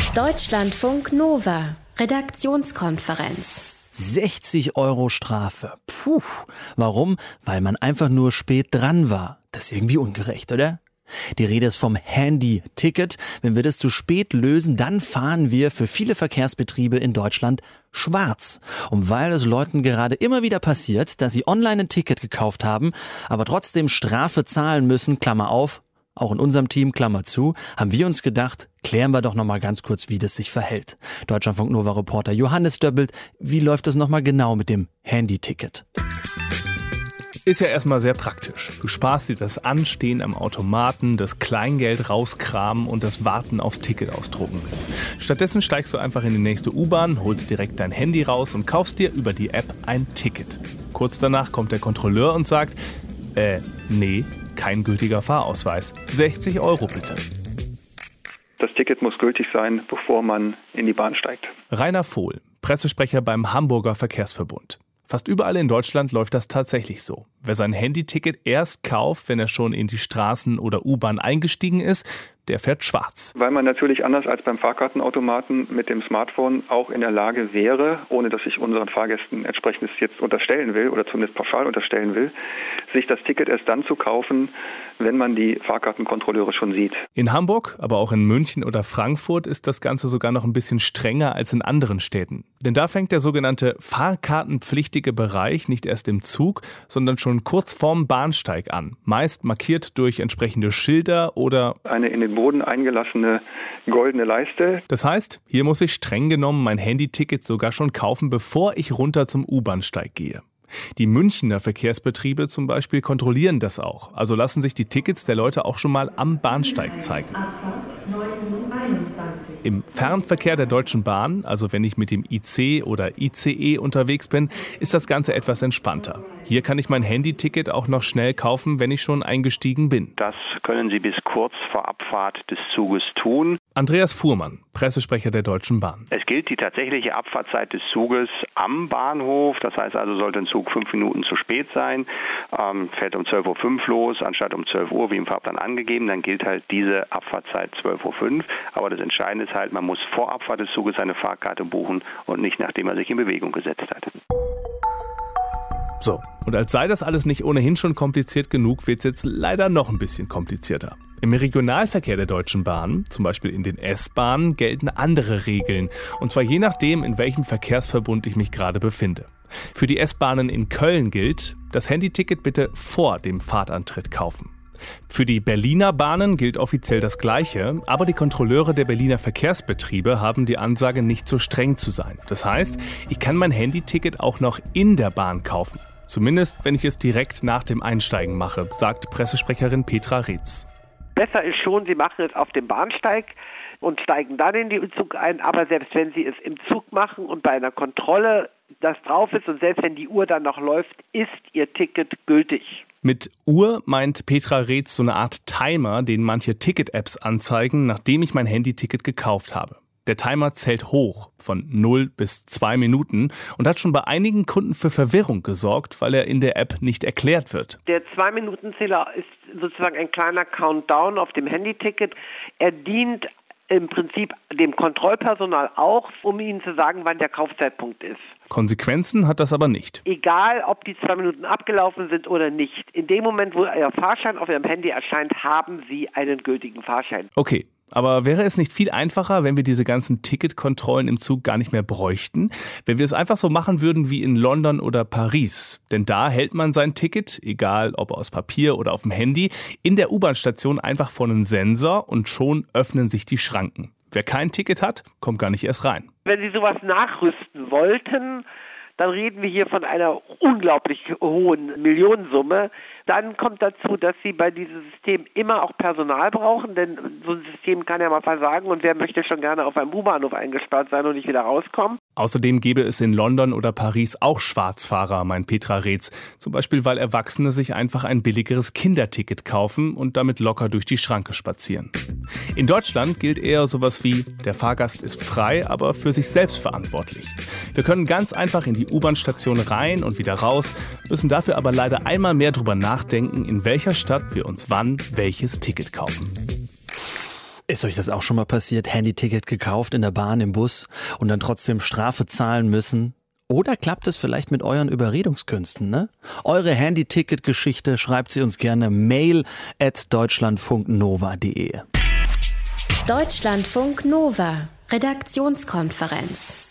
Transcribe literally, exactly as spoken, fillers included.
Deutschlandfunk Nova, Redaktionskonferenz. sechzig Euro Strafe. Puh. Warum? Weil man einfach nur spät dran war. Das ist irgendwie ungerecht, oder? Die Rede ist vom Handy-Ticket. Wenn wir das zu spät lösen, dann fahren wir für viele Verkehrsbetriebe in Deutschland schwarz. Und weil es Leuten gerade immer wieder passiert, dass sie online ein Ticket gekauft haben, aber trotzdem Strafe zahlen müssen, Klammer auf, auch in unserem Team, Klammer zu, haben wir uns gedacht, klären wir doch nochmal ganz kurz, wie das sich verhält. Deutschlandfunk Nova Reporter Johannes Döbbelt, wie läuft das nochmal genau mit dem Handy-Ticket? Ist ja erstmal sehr praktisch. Du sparst dir das Anstehen am Automaten, das Kleingeld rauskramen und das Warten aufs Ticket ausdrucken. Stattdessen steigst du einfach in die nächste U-Bahn, holst direkt dein Handy raus und kaufst dir über die App ein Ticket. Kurz danach kommt der Kontrolleur und sagt, äh, nee, kein gültiger Fahrausweis. sechzig Euro bitte. Das Ticket muss gültig sein, bevor man in die Bahn steigt. Rainer Vohl, Pressesprecher beim Hamburger Verkehrsverbund. Fast überall in Deutschland läuft das tatsächlich so. Wer sein Handyticket erst kauft, wenn er schon in die Straßen- oder U-Bahn eingestiegen ist, der fährt schwarz. Weil man natürlich anders als beim Fahrkartenautomaten mit dem Smartphone auch in der Lage wäre, ohne dass ich unseren Fahrgästen entsprechendes jetzt unterstellen will oder zumindest pauschal unterstellen will, sich das Ticket erst dann zu kaufen, wenn man die Fahrkartenkontrolleure schon sieht. In Hamburg, aber auch in München oder Frankfurt ist das Ganze sogar noch ein bisschen strenger als in anderen Städten. Denn da fängt der sogenannte fahrkartenpflichtige Bereich nicht erst im Zug, sondern schon kurz vorm Bahnsteig an. Meist markiert durch entsprechende Schilder oder eine in den Boden eingelassene goldene Leiste. Das heißt, hier muss ich streng genommen mein Handyticket sogar schon kaufen, bevor ich runter zum U-Bahnsteig gehe. Die Münchner Verkehrsbetriebe zum Beispiel kontrollieren das auch. Also lassen sich die Tickets der Leute auch schon mal am Bahnsteig zeigen. Im Fernverkehr der Deutschen Bahn, also wenn ich mit dem I C oder I C E unterwegs bin, ist das Ganze etwas entspannter. Hier kann ich mein Handyticket auch noch schnell kaufen, wenn ich schon eingestiegen bin. Das können Sie bis kurz vor Abfahrt des Zuges tun. Andreas Fuhrmann, Pressesprecher der Deutschen Bahn. Es gilt die tatsächliche Abfahrtzeit des Zuges am Bahnhof. Das heißt also, sollte ein Zug fünf Minuten zu spät sein, ähm, fährt um zwölf Uhr fünf los, anstatt um zwölf Uhr, wie im Fahrplan angegeben, dann gilt halt diese Abfahrtzeit zwölf Uhr fünf. Aber das Entscheidende ist halt, man muss vor Abfahrt des Zuges eine Fahrkarte buchen und nicht, nachdem er sich in Bewegung gesetzt hat. So, und als sei das alles nicht ohnehin schon kompliziert genug, wird es jetzt leider noch ein bisschen komplizierter. Im Regionalverkehr der Deutschen Bahn, zum Beispiel in den S-Bahnen, gelten andere Regeln. Und zwar je nachdem, in welchem Verkehrsverbund ich mich gerade befinde. Für die S-Bahnen in Köln gilt, das Handyticket bitte vor dem Fahrtantritt kaufen. Für die Berliner Bahnen gilt offiziell das Gleiche, aber die Kontrolleure der Berliner Verkehrsbetriebe haben die Ansage, nicht so streng zu sein. Das heißt, ich kann mein Handyticket auch noch in der Bahn kaufen. Zumindest, wenn ich es direkt nach dem Einsteigen mache, sagt Pressesprecherin Petra Reetz. Besser ist schon, Sie machen es auf dem Bahnsteig und steigen dann in den Zug ein. Aber selbst wenn Sie es im Zug machen und bei einer Kontrolle das drauf ist und selbst wenn die Uhr dann noch läuft, ist Ihr Ticket gültig. Mit Uhr meint Petra Reetz so eine Art Timer, den manche Ticket-Apps anzeigen, nachdem ich mein Handyticket gekauft habe. Der Timer zählt hoch, von null bis zwei Minuten und hat schon bei einigen Kunden für Verwirrung gesorgt, weil er in der App nicht erklärt wird. Der zwei-Minuten-Zähler ist sozusagen ein kleiner Countdown auf dem Handyticket. Er dient im Prinzip dem Kontrollpersonal auch, um ihnen zu sagen, wann der Kaufzeitpunkt ist. Konsequenzen hat das aber nicht. Egal, ob die zwei Minuten abgelaufen sind oder nicht. In dem Moment, wo Ihr Fahrschein auf Ihrem Handy erscheint, haben Sie einen gültigen Fahrschein. Okay. Aber wäre es nicht viel einfacher, wenn wir diese ganzen Ticketkontrollen im Zug gar nicht mehr bräuchten? Wenn wir es einfach so machen würden wie in London oder Paris? Denn da hält man sein Ticket, egal ob aus Papier oder auf dem Handy, in der U-Bahn-Station einfach vor einen Sensor und schon öffnen sich die Schranken. Wer kein Ticket hat, kommt gar nicht erst rein. Wenn Sie sowas nachrüsten wollten, dann reden wir hier von einer unglaublich hohen Millionensumme. Dann kommt dazu, dass Sie bei diesem System immer auch Personal brauchen, denn so ein System kann ja mal versagen und wer möchte schon gerne auf einem U-Bahnhof eingesperrt sein und nicht wieder rauskommen. Außerdem gäbe es in London oder Paris auch Schwarzfahrer, meint Petra Reetz. Zum Beispiel, weil Erwachsene sich einfach ein billigeres Kinderticket kaufen und damit locker durch die Schranke spazieren. In Deutschland gilt eher sowas wie, der Fahrgast ist frei, aber für sich selbst verantwortlich. Wir können ganz einfach in die U-Bahn-Station rein und wieder raus, müssen dafür aber leider einmal mehr drüber nachdenken, in welcher Stadt wir uns wann welches Ticket kaufen. Ist euch das auch schon mal passiert? Handyticket gekauft in der Bahn, im Bus und dann trotzdem Strafe zahlen müssen? Oder klappt es vielleicht mit euren Überredungskünsten, ne? Eure Handy-Ticket-Geschichte schreibt sie uns gerne mail at deutschlandfunknova punkt de. Deutschlandfunk Nova, Redaktionskonferenz.